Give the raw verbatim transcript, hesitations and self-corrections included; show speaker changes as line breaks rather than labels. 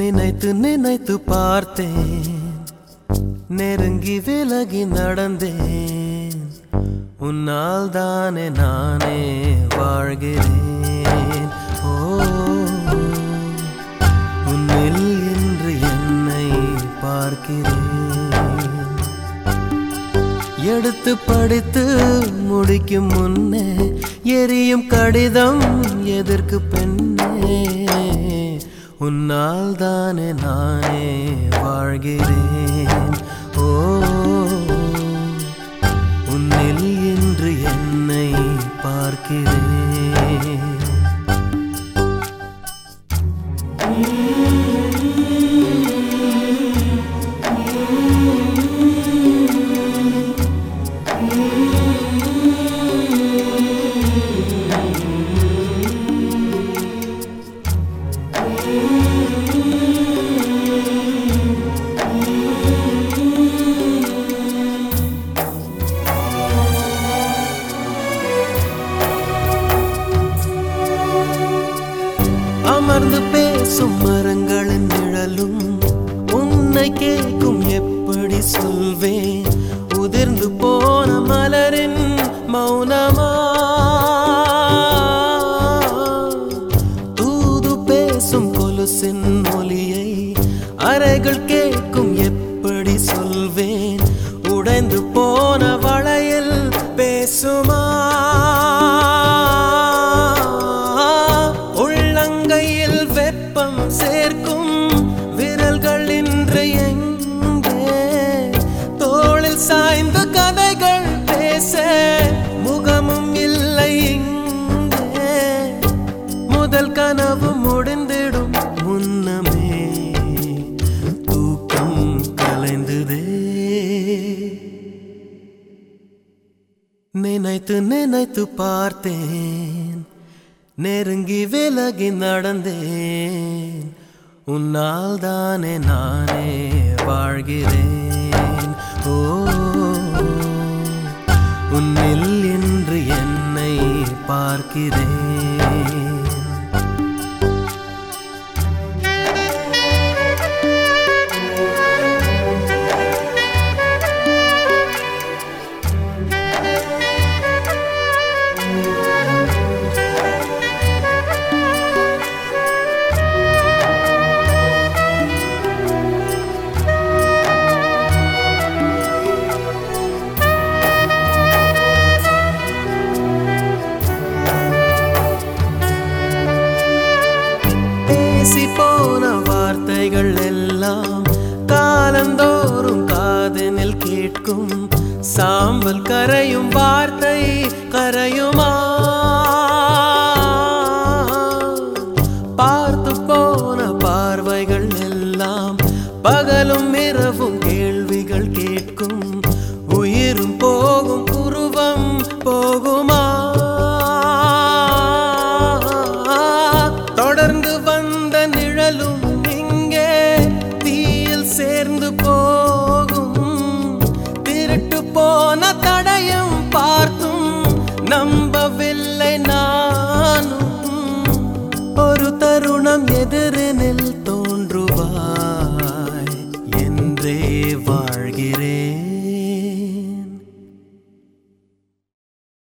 நினைத்து நினைத்து பார்த்தேன், நெருங்கி விலகி நடந்தேன். உன்னால் தானே நானே வாழ்கிறேன். ஓ, உன்னில் இன்று என்னை பார்க்கிறேன். எடுத்து படித்து முடிக்கும் முன்னே எரியும் கடிதம் எதற்கு பெண்ணே? உன்னால் தானே நானே வாழ்கிறேன். ஓ, உன்னில் இன்று என்னை பார்க்கிறேன். அமர்ந்து பேசும் மரங்களின் நிழலும் உன்னை கேட்கும், எப்படி சொல்வேன்? உதிர்ந்து போன மலரின் மௌனமா? தூது பேசும் கொலுசின் ஒலியை அறைகள் கேட்கும், எப்படி சொல்வேன்? உடைந்து போன வளையல் பேசுமா? உள்ளங்கையில் வெப்பம் சேர்க்கும் விரல்கள் இன்று எங்கே? தோளில் சாய்ந்த கதைகள் பேச முகமும் இல்லை இங்கே. முதல் கனவு முடிந்திடும் முன்னமே தூக்கம் கலைந்ததே. நினைத்து நினைத்து பார்த்தேன், நெருங்கி விலகி நடந்தேன். உன்னால் தானே நானே வாழ்கிறேன். ஓ, உன்னில் இன்று என்னை பார்க்கிறேன். போன வார்த்தைகள் எல்லாம் காலந்தோறும் காதனில் கேட்கும். சாம்பல் கரையும் வார்த்தை கரையுமா? பார்த்து போன பார்வைகள் எல்லாம் பகலும் இரவும் கேள்விகள் கேட்கும். உயிரும் போகும், உருவம் போகுமா? தொடர்ந்து வந்த நிழலும் இங்கே தீயில் சேர்ந்து போகும். திருட்டு போன தடயம் பார்த்தும் நம்பவில்லை நானும். ஒரு தருணம் எதிரினில்